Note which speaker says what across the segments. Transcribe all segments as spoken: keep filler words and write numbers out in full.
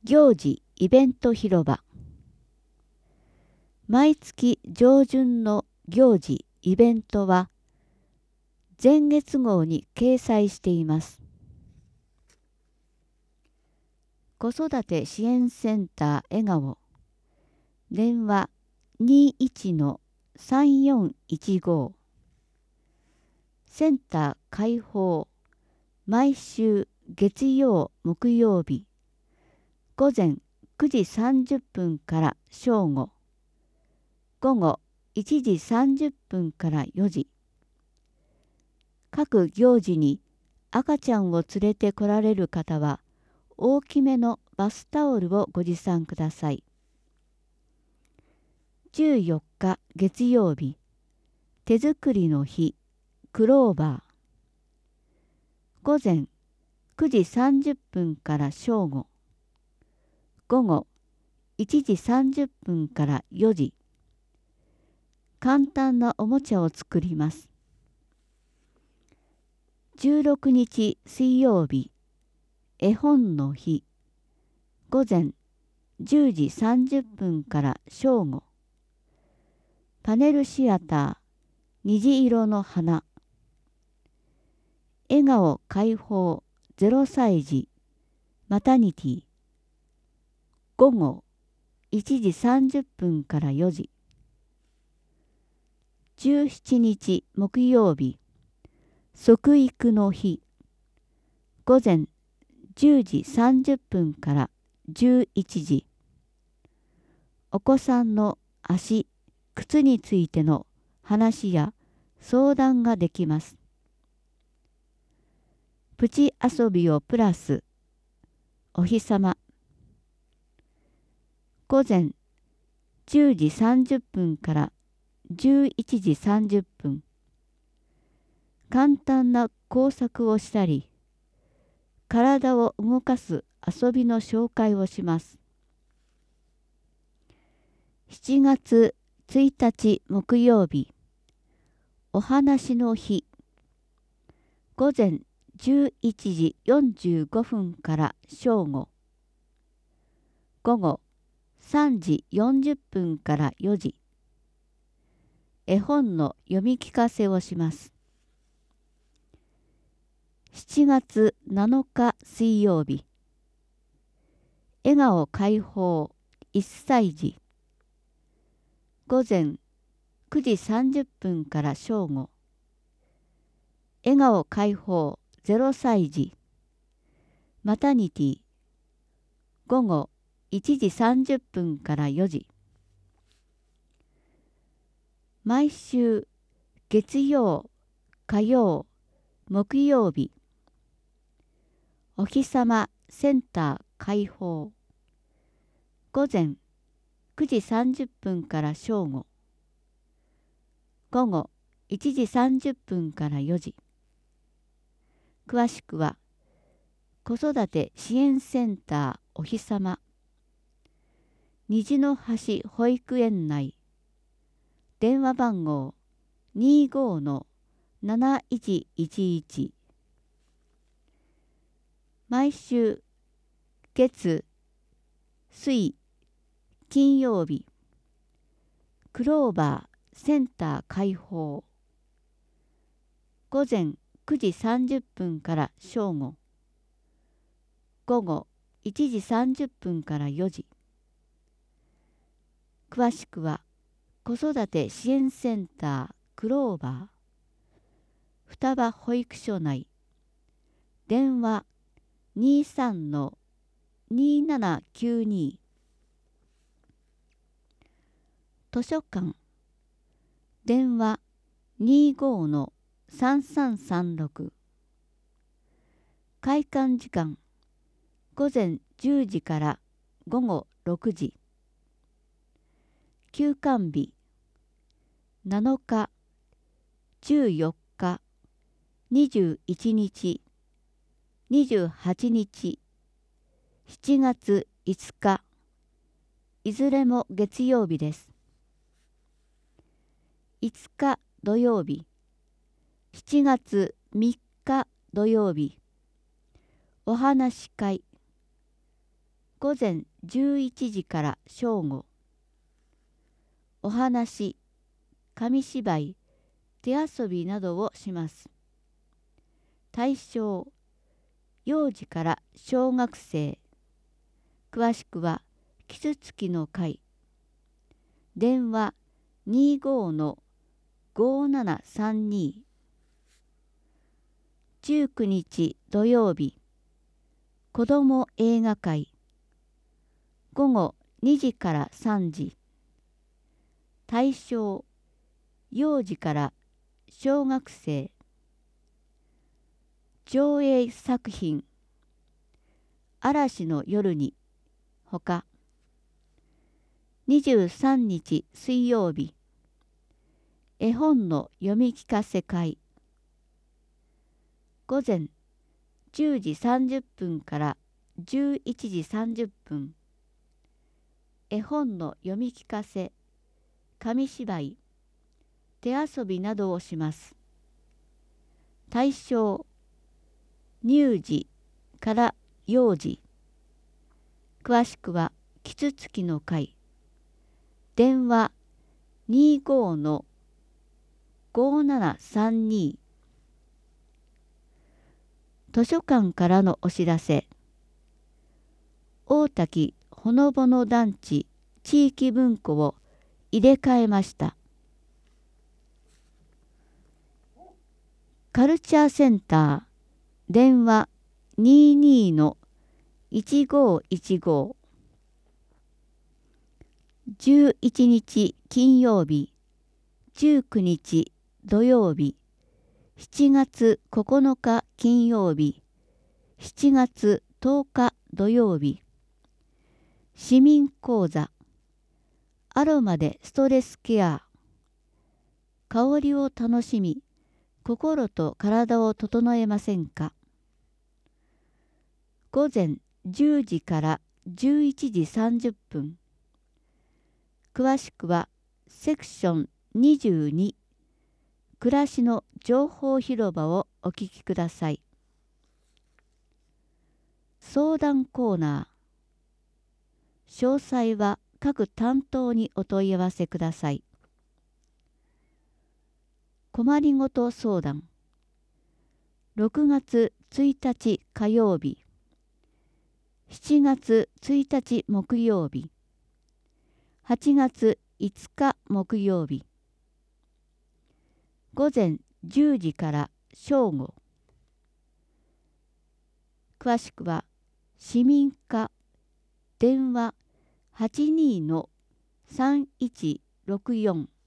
Speaker 1: 行事イベント広場。毎月上旬の行事イベントは前月号に掲載しています。子育て支援センター笑顔。電話 にじゅういちのさんよんいちご。センター開放。毎週月曜木曜日午前くじさんじゅっぷんから正午、午後いちじさんじゅっぷんからよじ。各行事に赤ちゃんを連れて来られる方は大きめのバスタオルをご持参ください。じゅうよっか月曜日、手作りの日、クローバー。午前くじさんじゅっぷんから正午、午後いちじさんじゅっぷんからよじ。簡単なおもちゃを作ります。じゅうろくにち水曜日、絵本の日。午前じゅうじさんじゅっぷんから正午。パネルシアター、虹色の花。笑顔解放ゼロさい児マタニティ。午後いちじさんじゅっぷんからよじ。じゅうしちにち木曜日、即育の日。午前じゅうじさんじゅっぷんからじゅういちじ。お子さんの足、靴についての話や相談ができます。プチ遊びをプラス、お日様。午前じゅうじさんじゅっぷんからじゅういちじさんじゅっぷん。簡単な工作をしたり、体を動かす遊びの紹介をします。しちがつついたち木曜日、お話の日。午前じゅういちじよんじゅうごふんから正午、午後さんじよんじゅっぷんからよじ。絵本の読み聞かせをします。しちがつなのか水曜日、笑顔解放いっさい児。午前くじさんじゅっぷんから正午、笑顔解放ゼロさい児マタニティ。午後いちじさんじゅっぷんからよじ。毎週月曜、火曜、木曜日、お日様センター開放。午前くじさんじゅっぷんから正午、午後いちじさんじゅっぷんからよじ。詳しくは子育て支援センターお日様、虹の橋保育園内。電話番号 にじゅうごのなないちいちいち。毎週月、水、金曜日、クローバーセンター開放。午前くじさんじゅっぷんから正午、午後いちじさんじゅっぷんからよじ。詳しくは子育て支援センタークローバー双葉保育所内。電話 にじゅうさんのにーななきゅうに。図書館。電話 にじゅうごのさんさんさんろく。開館時間午前じゅうじから午後ろくじ。休館日なのか、じゅうよっか、にじゅういちにち、にじゅうはちにち、しちがついつか、いずれも月曜日です。いつか土曜日、しちがつみっか土曜日、お話し会。 午前じゅういちじから正午。お話、紙芝居、手遊びなどをします。対象、幼児から小学生。詳しくは、キツツキの会。電話にじゅうごのごななさんに。じゅうくにち土曜日、子ども映画会。午後にじからさんじ。対象、幼児から小学生。上映作品、嵐の夜に、ほか。にじゅうさんにち水曜日、絵本の読み聞かせ会。午前じゅうじさんじゅっぷんからじゅういちじさんじゅっぷん。絵本の読み聞かせ、紙芝居、手遊びなどをします。対象、乳児から幼児。詳しくは、キツツキの会。電話にじゅうごのごななさんに。図書館からのお知らせ。大滝ほのぼの団地地域文庫を入れ替えました。カルチャーセンター、電話にじゅうにのいちごいちご。じゅういちにち金曜日、じゅうくにち土曜日、しちがつここのか金曜日、しちがつとおか土曜日。市民講座、アロマでストレスケア。香りを楽しみ、心と体を整えませんか。午前じゅうじからじゅういちじさんじゅっぷん。詳しくはセクションにじゅうに、暮らしの情報広場をお聞きください。相談コーナー。詳細は各担当にお問い合わせください。困りごと相談。ろくがつついたち火曜日、しちがつついたち木曜日、はちがついつか木曜日。午前じゅうじから正午。詳しくは市民課電話はちにのさんいちろくよん。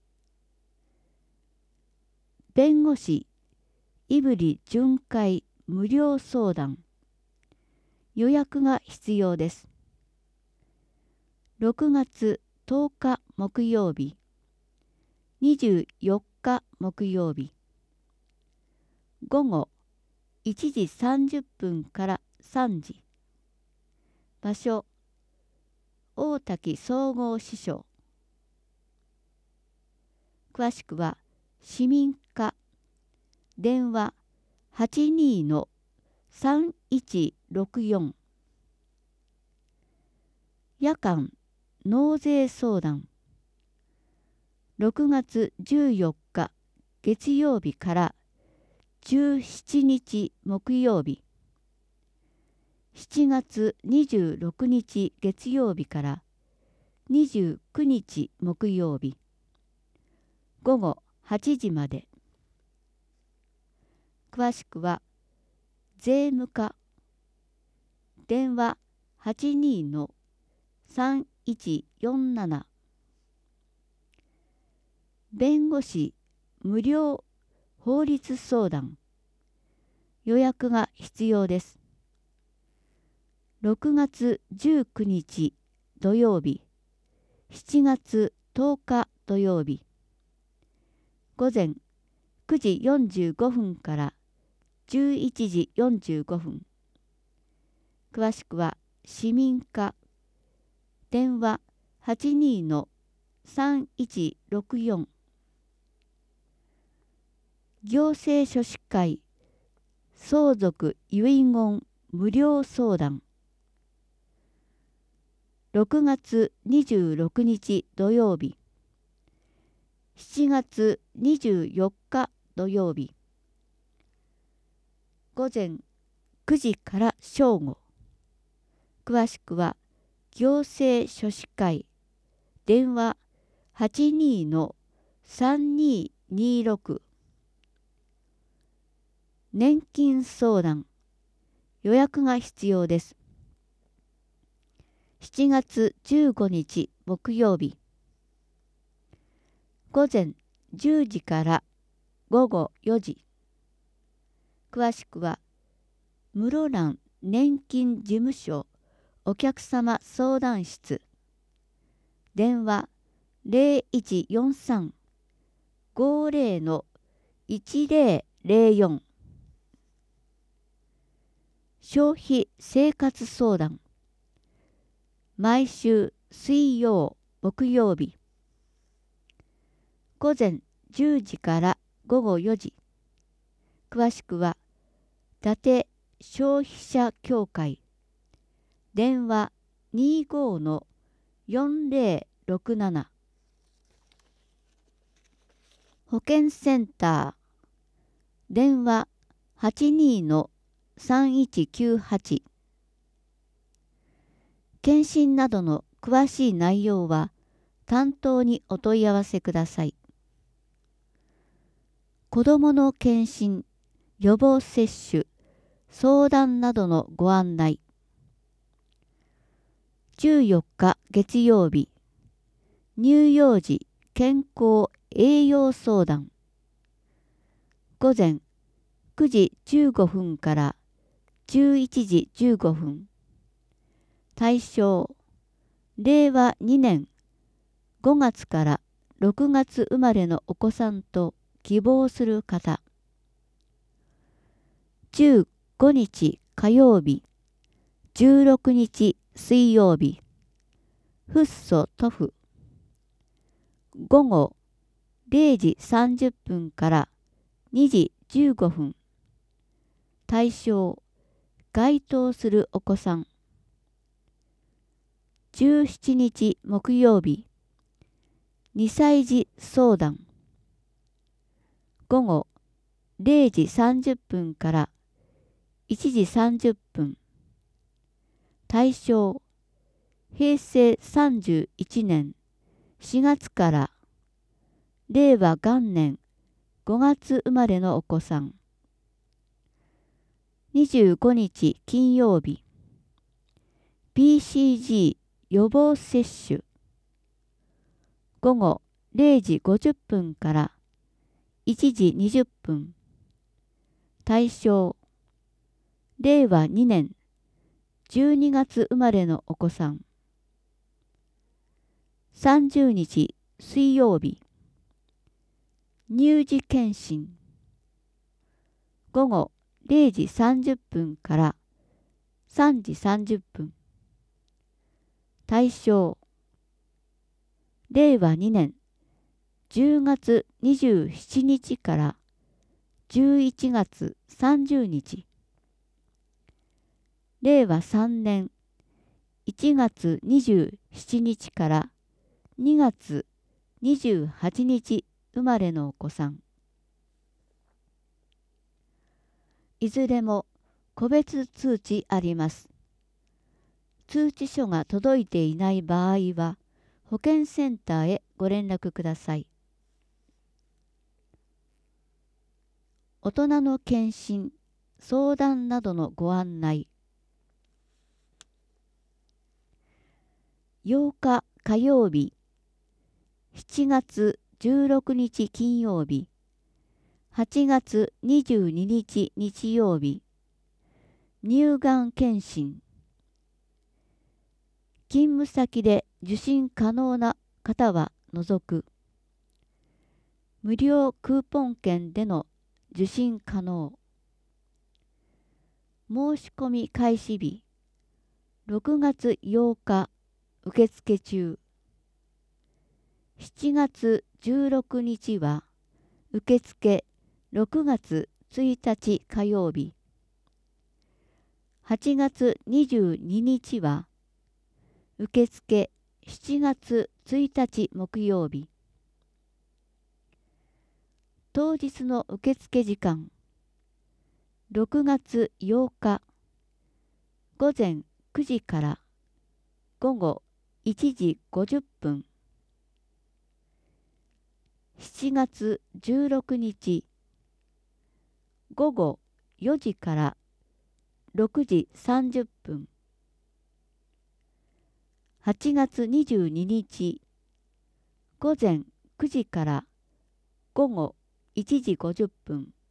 Speaker 1: 弁護士胆振巡回無料相談。予約が必要です。ろくがつとおか木曜日、にじゅうよっか木曜日。午後いちじさんじゅっぷんからさんじ。場所、大滝総合支所。詳しくは市民課電話はちにのさんいちろくよん。夜間納税相談。ろくがつじゅうよっか月曜日からじゅうしちにち木曜日、しちがつにじゅうろくにち月曜日からにじゅうくにち木曜日、午後はちじまで。詳しくは税務課電話はちにのさんいちよんなな。弁護士無料法律相談。予約が必要です。ろくがつじゅうくにち土曜日、しちがつとおか土曜日。午前くじよんじゅうごふんからじゅういちじよんじゅうごふん。詳しくは市民課電話はちにのさんいちろくよん。行政書士会相続遺言無料相談。 ろくがつにじゅうろくにち土曜日、しちがつにじゅうよっか土曜日、午前くじから正午。詳しくは行政書士会電話 はちにーのさんにーにーろく 年金相談予約が必要です。しちがつじゅうごにち木曜日、午前じゅうじからごごよじ。詳しくは室蘭年金事務所お客様相談室電話 ゼロいちよんさん ごゼロのいちゼロゼロよん。消費生活相談毎週水曜木曜日、午前じゅうじからごごよじ。詳しくは伊達消費者協会電話 にじゅうごのよんゼロろくなな。保健センター電話 はちにーのさんいちきゅうはち。検診などの詳しい内容は担当にお問い合わせください。子どもの検診、予防接種、相談などのご案内。じゅうよっか月曜日、乳幼児健康栄養相談。午前くじじゅうごふんからじゅういちじじゅうごふん。対象、れいわにねんごがつからろくがつ生まれのお子さんと希望する方。じゅうごにち火曜日、じゅうろくにち水曜日、フッ素塗布。午後れいじさんじゅっぷんからにじじゅうごふん。対象、該当するお子さん。じゅうしちにち木曜日、にさいじ相談。午後れいじさんじゅっぷんからいちじさんじゅっぷん。対象、へいせいさんじゅういちねんしがつかられいわ元年ごがつ生まれのお子さん。にじゅうごにち金曜日、ビーシージー 予防接種。午後れいじごじゅっぷんからいちじにじゅっぷん。対象、れいわにねんじゅうにがつ生まれのお子さん。さんじゅうにち水曜日、乳児検診。午後れいじさんじゅっぷんからさんじさんじゅっぷん。対象、れいわにねんじゅうがつにじゅうしちにちからじゅういちがつさんじゅうにち。れいわさんねんいちがつにじゅうしちにちからにがつにじゅうはちにち生まれのお子さん。いずれも個別通知あります。通知書が届いていない場合は、保健センターへご連絡ください。大人の検診、相談などのご案内。ようか火曜日、しちがつじゅうろくにち金曜日、はちがつにじゅうににち日曜日、乳がん検診。勤務先で受診可能な方は除く。無料クーポン券での受診可能。申し込み開始日、ろくがつようか受付中。しちがつじゅうろくにちは受付ろくがつついたち火曜日。はちがつにじゅうににちは受付しちがつついたち木曜日。当日の受付時間ろくがつようかごぜんくじからごごいちじごじゅっぷん。しちがつじゅうろくにちごごよじからろくじさんじゅっぷん。はちがつにじゅうににちごぜんくじからごごいちじごじゅっぷん。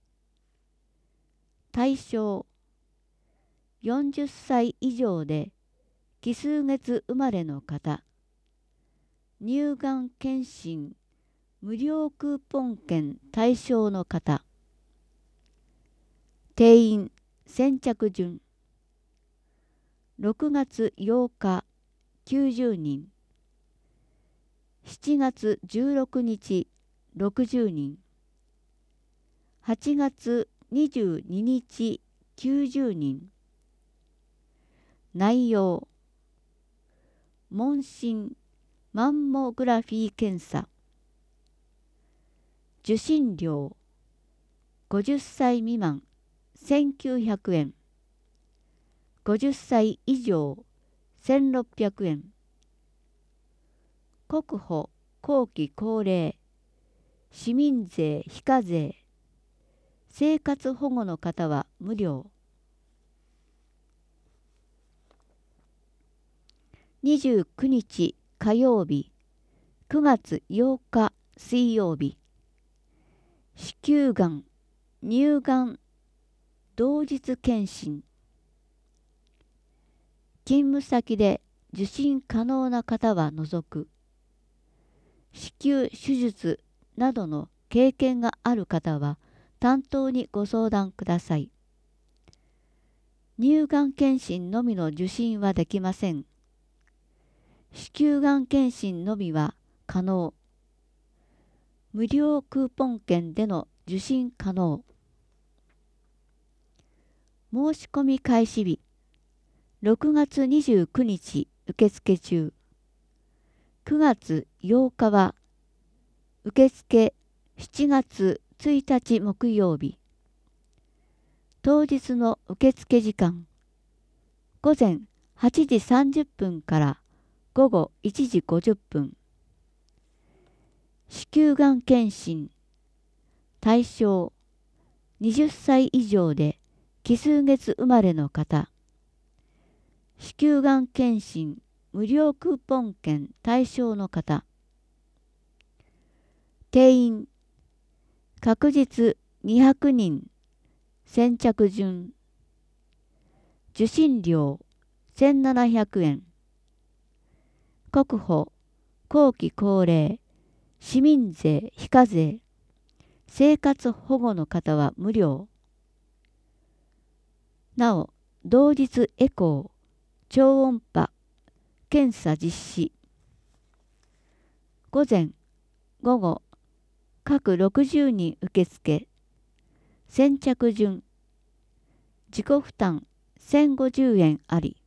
Speaker 1: 対象よんじゅっさい以上で奇数月生まれの方、乳がん検診無料クーポン券対象の方、定員先着順ろくがつようかきゅうじゅうにん、しちがつじゅうろくにちろくじゅうにん、はちがつにじゅうににちきゅうじゅうにん。内容問診マンモグラフィー検査、受診料ごじゅっさい未満せんきゅうひゃくえん、ごじゅっさい以上せんろっぴゃくえん、国保後期高齢市民税非課税、生活保護の方は無料。にじゅうくにち火曜日、くがつようか水曜日、子宮がん、乳がん同日検診。勤務先で受診可能な方は除く。子宮手術などの経験がある方は担当にご相談ください。乳がん検診のみの受診はできません。子宮がん検診のみは可能。無料クーポン券での受診可能。申し込み開始日ろくがつにじゅうくにち受付中。くがつようかは受付しちがつついたち木曜日。当日の受付時間ごぜんはちじさんじゅっぷんからごごいちじごじゅっぷん。子宮がん検診対象はたち以上で奇数月生まれの方、子宮がん検診無料クーポン券対象の方、定員確実にひゃくにん先着順、受診料せんななひゃくえん、国保後期高齢市民税非課税、生活保護の方は無料。なお、同日エコー、超音波、検査実施。午前、午後、各ろくじゅうにん受付、先着順、自己負担せんごじゅうえんあり。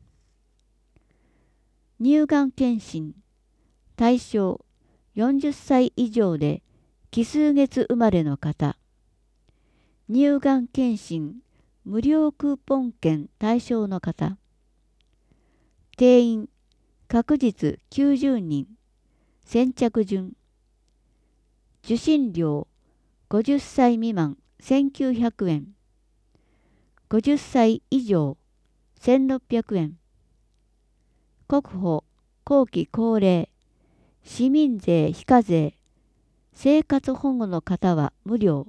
Speaker 1: 乳がん検診、対象よんじゅっさい以上で奇数月生まれの方、乳がん検診無料クーポン券対象の方、定員確実きゅうじゅうにん先着順、受診料ごじゅっさい未満せんきゅうひゃくえん、ごじゅっさい以上せんろっぴゃくえん、国保後期高齢市民税非課税、生活保護の方は無料。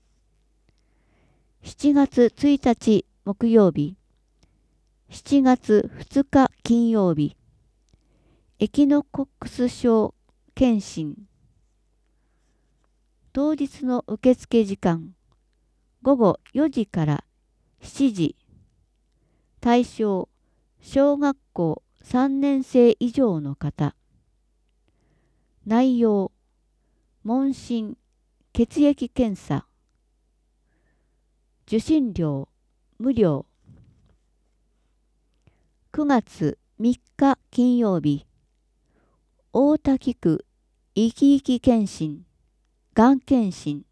Speaker 1: しちがつついたち木曜日、しちがつふつか金曜日、エキノコックス症検診。当日の受付時間ごごよじからしちじ。対象小学校さんねんせい以上の方。内容問診血液検査。受診料無料。くがつみっか金曜日、大田区生き生き検診、がん検診。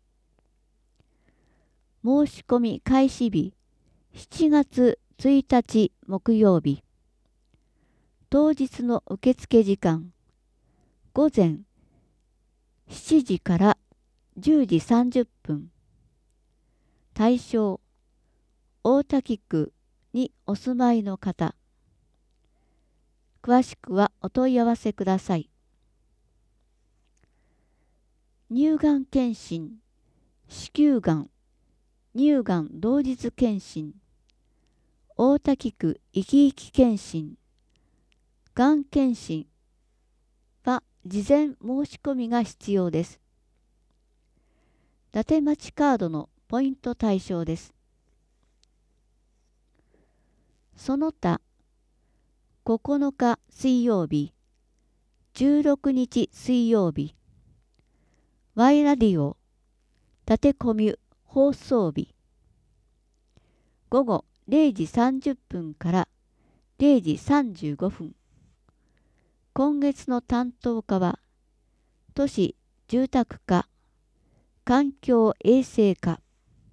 Speaker 1: 申し込み開始日、しちがつついたち木曜日。当日の受付時間、午前しちじからじゅうじさんじゅっぷん。対象、大田区にお住まいの方。詳しくはお問い合わせください。乳がん検診、子宮がん、乳がん同日検診、大田区生き生き検診、がん検診は事前申し込みが必要です。伊達町カードのポイント対象です。その他、ここのか水曜日、じゅうろくにち水曜日、Y ラディオ、伊達コミュ放送日、午後れいじさんじゅっぷんかられいじさんじゅうごふん。今月の担当課は、都市住宅課、環境衛生課。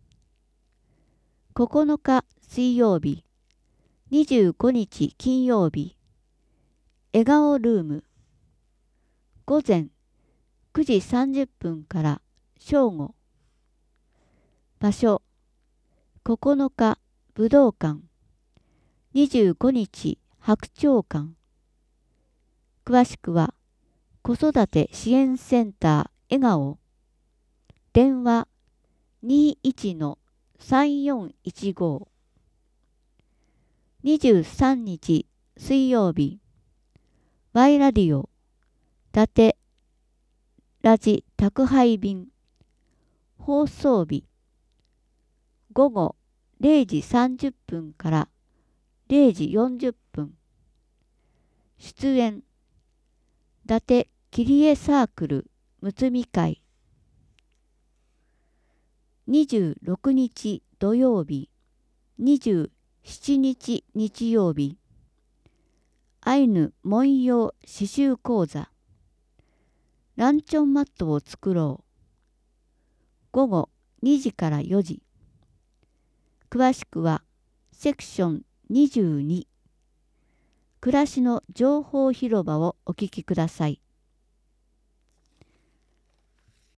Speaker 1: ここのか水曜日、にじゅうごにち金曜日、笑顔ルーム。午前くじさんじゅっぷんから正午。場所、ここのか武道館。にじゅうごにち白鳥館。詳しくは、子育て支援センター笑顔。電話にいちのさんよんいちご。にじゅうさんにち水曜日、Y ラディオ、伊達ラジ宅配便、放送日、午後れいじさんじゅっぷんかられいじよんじゅっぷん。出演、伊達切り絵サークルむつみ会。にじゅうろくにち土曜日、にじゅうしちにち日曜日、アイヌ文様刺繍講座。ランチョンマットを作ろう。午後にじからよじ。詳しくはセクションにじゅうに。暮らしの情報広場をお聞きください。